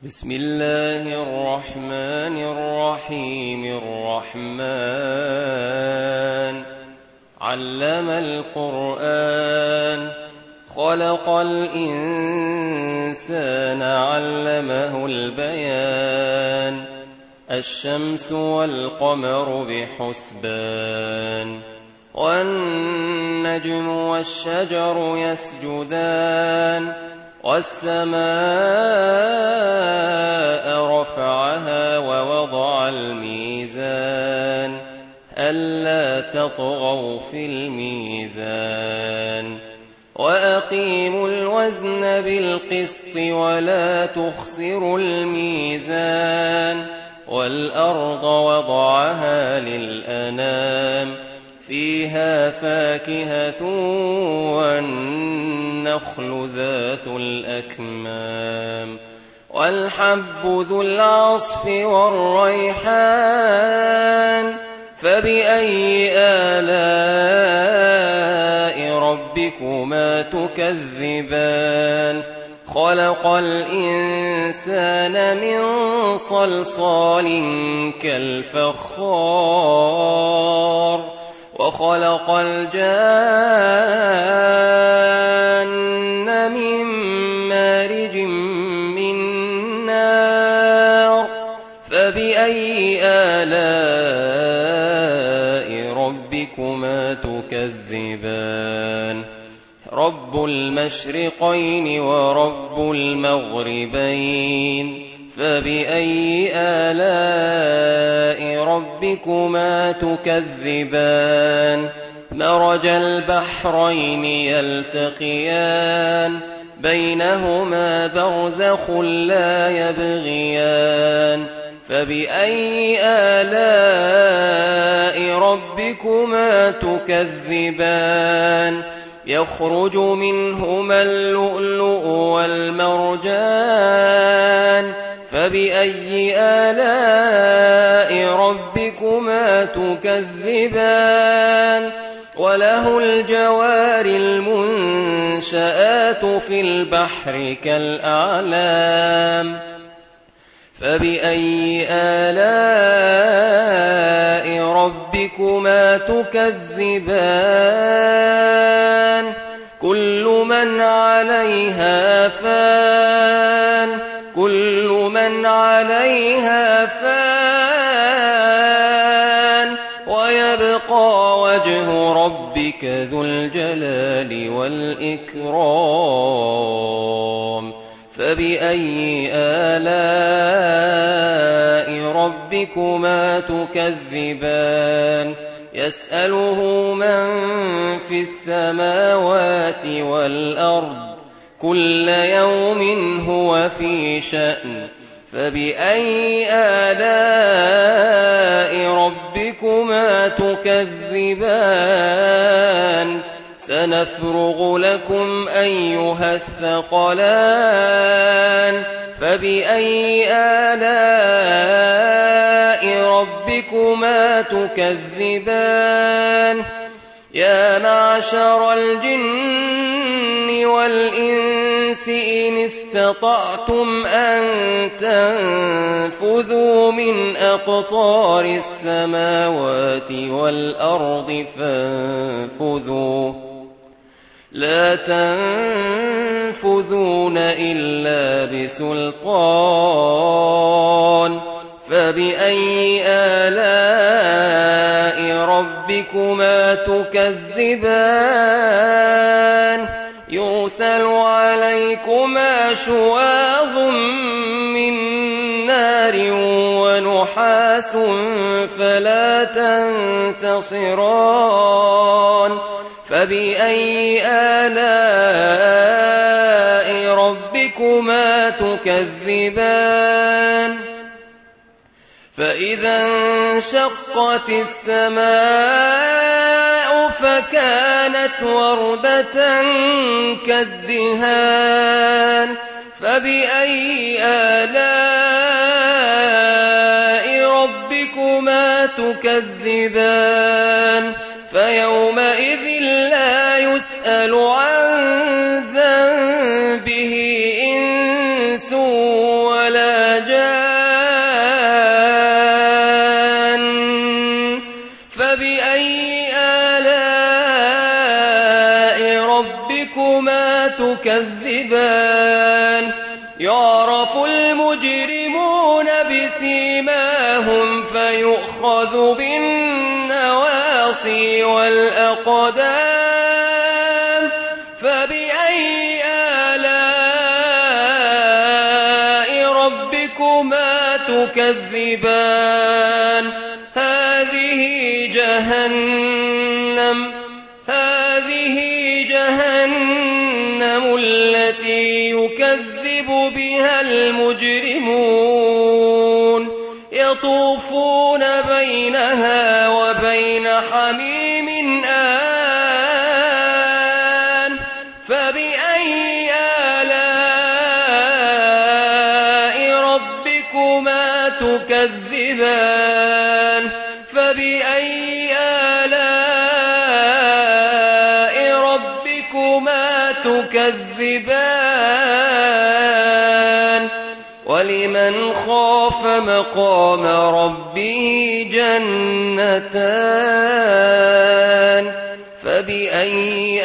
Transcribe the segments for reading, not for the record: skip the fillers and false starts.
بسم الله الرحمن الرحيم. الرحمن علم القرآن، خلق الإنسان، علمه البيان. الشمس والقمر بحسبان، والنجم والشجر يسجدان. والسماء رفعها ووضع الميزان، ألا تطغوا في الميزان. وأقيموا الوزن بالقسط ولا تخسروا الميزان. والأرض وضعها للأنام، فيها فاكهة والنخل ذات الأكمام. والحب ذو العصف والريحان، فبأي آلاء ربكما تكذبان. خلق الإنسان من صلصال كالفخار، وخلق الجان من مارج من نار. فبأي آلاء ربكما تكذبان. رب المشرقين ورب المغربين، فبأي آلاء ربكما تكذبان. مرج البحرين يلتقيان، بينهما برزخ لا يبغيان. فبأي آلاء ربكما تكذبان. يخرج منهما اللؤلؤ والمرجان، فبأي آلاء ربكما تكذبان. وله الجوار المنشآت في البحر كالأعلام، فبأي آلاء ربكما تكذبان. كل من عليها فان، كل من عليها فان. ويبقى وجه ربك ذو الجلال والإكرام. فبأي آلاء ربكما تكذبان. يسأله من في السماوات والأرض، كل يوم هو في شأن. فبأي آلاء ربكما تكذبان. سنفرغ لكم أيها الثقلان. فبأي آلاء ربكما تكذبان. يا معشر الجن والإنس إن استطعتم أن تنفذوا من أقطار السماوات والأرض فانفذوا، لا تنفذون إلا بسلطان. فبأي آلاء ربكما تكذبان. يرسل عليكما شواظ من نار ونحاس فلا تنتصران. فبأي آلاء ربكما تكذبان. فإذا انشقت السماء فكانت وردة كالدهان. فبأي آلاء ربكما تكذبان. فيومئذ لا يسأل عن ذنبه إنس ولا جان فبأي آلاء ربكما تكذبان يعرف المجرمون بسيماهم فيؤخذ بالنواصي والأقدام فبأي آلاء ربكما تكذبان هذه جهنم التي يكذب بها المجرمون يطوفون بينها وبين حميم آن فبأي آلاء ربكما تكذبان فبأي آلاء ربكما تكذبان ولمن خاف مقام ربه جنتان فبأي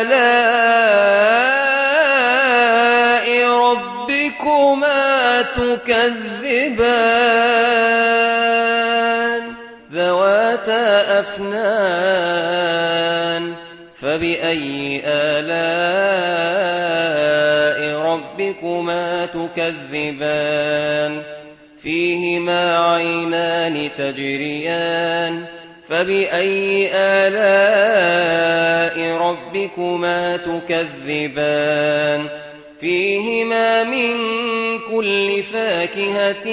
آلاء ربكما تكذبان ذواتا أفنان فبأي آلاء ربكما تكذبان فيهما عينان تجريان فبأي آلاء ربكما تكذبان فيهما من كل فاكهة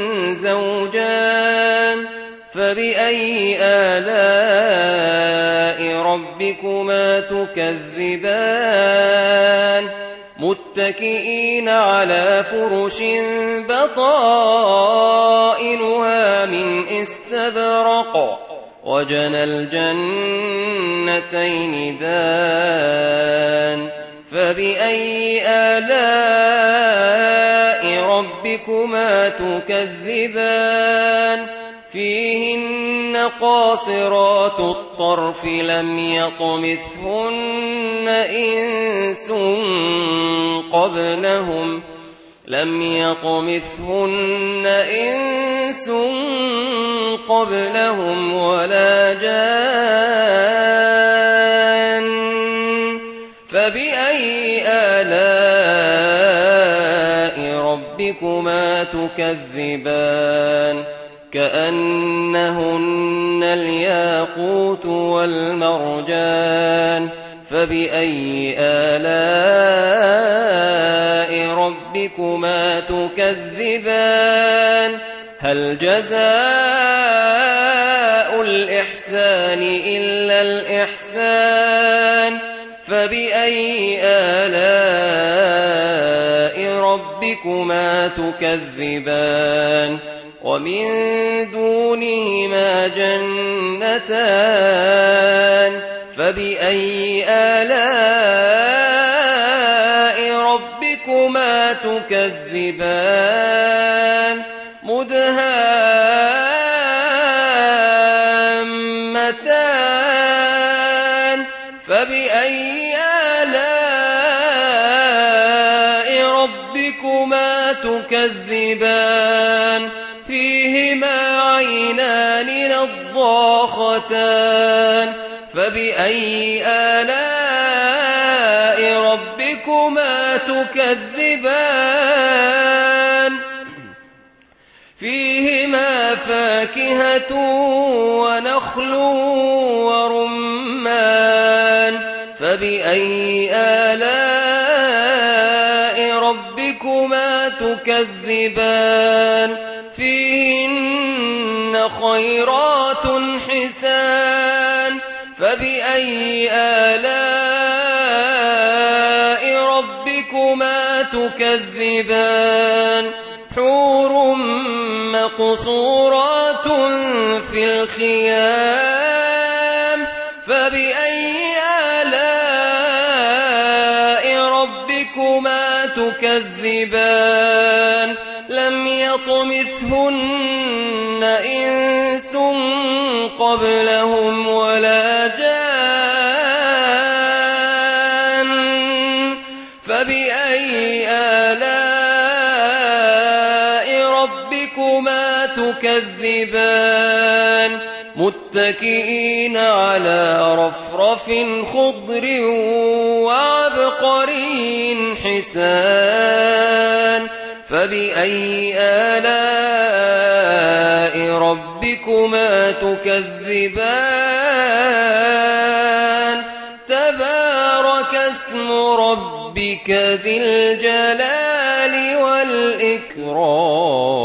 زوجان فبأي آلاء ربكما تكذبان متكئين على فرش بطائنها من استبرق وجنى الجنتين دان فبأي آلاء ربكما تكذبان فيهن قاصرات الطرف لم يطمثهن إنس قبلهم ولا جان فبأي آلاء ربكما تكذبان كأنهن الياقوت والمرجان فبأي آلاء ربكما تكذبان هل جزاء الإحسان إلا الإحسان فبأي آلاء ربكما تكذبان ومن دونهما جنتان فبأي آلاء ربكما تكذبان مدهامتان فبأي آلاء ربكما تكذبان فيهما عينان نضاختان فبأي آلاء ربكما تكذبان فيهما فاكهة ونخل ورمان فبأي آلاء ربكما تكذبان فيهن خيرات حسان فبأي آلاء ربكما تكذبان حور مقصورات في الخيام فبأي آلاء ربكما تكذبان لم يطمثهن إنس قبلهم ولا جان فبأي آلاء ربكما تكذبان متكئين على رفرف خضر وعبقري حسان فبأي آلاء ربكما تكذبان تبارك اسم ربك ذي الجلال والإكرام